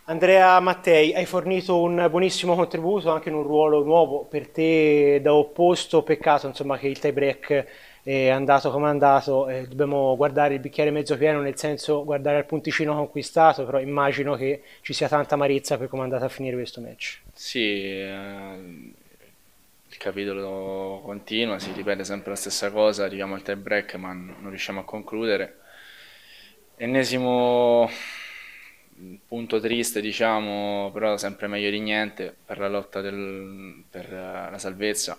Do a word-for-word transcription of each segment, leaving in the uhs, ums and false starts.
Andrea Mattei, hai fornito un buonissimo contributo anche in un ruolo nuovo per te da opposto. Peccato insomma che il tie break è andato come è andato. Eh, dobbiamo guardare il bicchiere mezzo pieno, nel senso guardare al punticino conquistato, però immagino che ci sia tanta amarezza per come è andato a finire questo match. Sì, eh, il capitolo continua, si ripete sempre la stessa cosa, arriviamo al tie break ma n- non riusciamo a concludere. Ennesimo punto triste, diciamo, però sempre meglio di niente per la lotta del- per eh, la salvezza.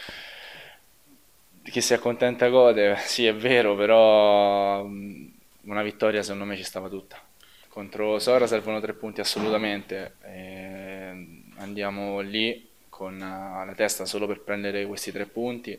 Chi si accontenta gode, sì è vero, però mh, una vittoria secondo me ci stava tutta. Contro Sora servono tre punti assolutamente, e andiamo lì con eh, la testa solo per prendere questi tre punti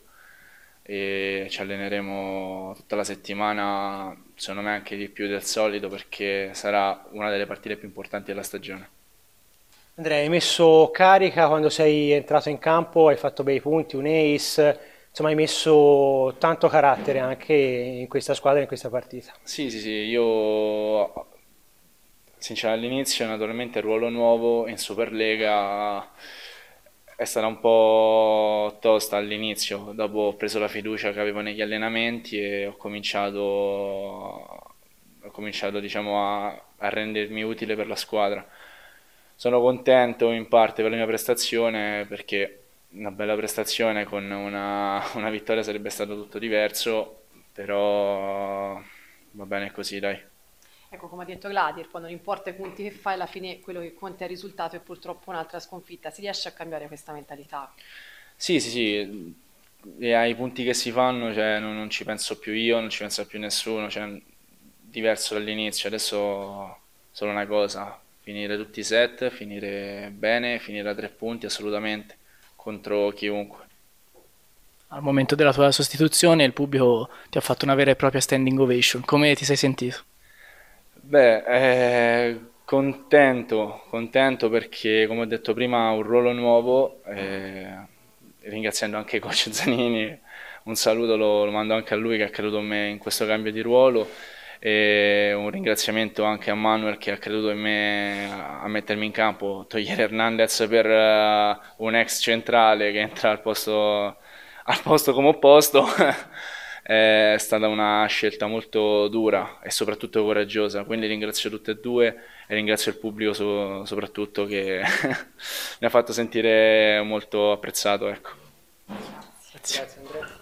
e ci alleneremo tutta la settimana, secondo me anche di più del solito perché sarà una delle partite più importanti della stagione. Andrea, hai messo carica quando sei entrato in campo, hai fatto bei punti, un ace, insomma hai messo tanto carattere anche in questa squadra, in questa partita. Sì, sì, sì, io sinceramente all'inizio naturalmente il ruolo nuovo in Superlega è stata un po' tosta all'inizio, dopo ho preso la fiducia che avevo negli allenamenti e ho cominciato, ho cominciato diciamo, a, a rendermi utile per la squadra. Sono contento in parte per la mia prestazione perché una bella prestazione con una, una vittoria sarebbe stato tutto diverso, però va bene così, dai. Ecco, come ha detto Gladir, poi non importa i punti che fai, alla fine quello che conta è il risultato e purtroppo un'altra sconfitta. Si riesce a cambiare questa mentalità. Sì, sì, sì, e ai punti che si fanno, cioè, non, non ci penso più io, non ci pensa più nessuno, cioè, diverso dall'inizio, adesso solo una cosa, finire tutti i set, finire bene, finire a tre punti assolutamente, contro chiunque. Al momento della tua sostituzione il pubblico ti ha fatto una vera e propria standing ovation. Come ti sei sentito? Beh, eh, contento, contento perché come ho detto prima un ruolo nuovo, eh, ringraziando anche coach Zanini, un saluto lo, lo mando anche a lui che ha creduto in me in questo cambio di ruolo e un ringraziamento anche a Manuel che ha creduto in me a, a mettermi in campo, togliere Hernandez per eh, un ex centrale che entra al posto, al posto come opposto. È stata una scelta molto dura e soprattutto coraggiosa, quindi ringrazio tutte e due e ringrazio il pubblico so- soprattutto che mi ha fatto sentire molto apprezzato, ecco. Grazie. Grazie Andrea.